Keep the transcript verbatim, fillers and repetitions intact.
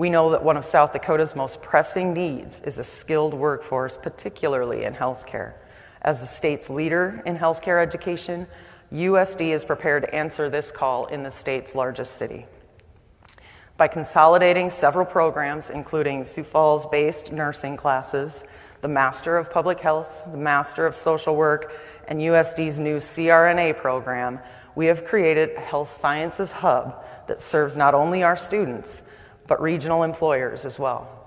We know that one of South Dakota's most pressing needs is a skilled workforce, particularly in healthcare. As the state's leader in healthcare education, U S D is prepared to answer this call in the state's largest city. By consolidating several programs, including Sioux Falls-based nursing classes, the Master of Public Health, the Master of Social Work, and U S D's new C R N A program, we have created a health sciences hub that serves not only our students, but regional employers as well.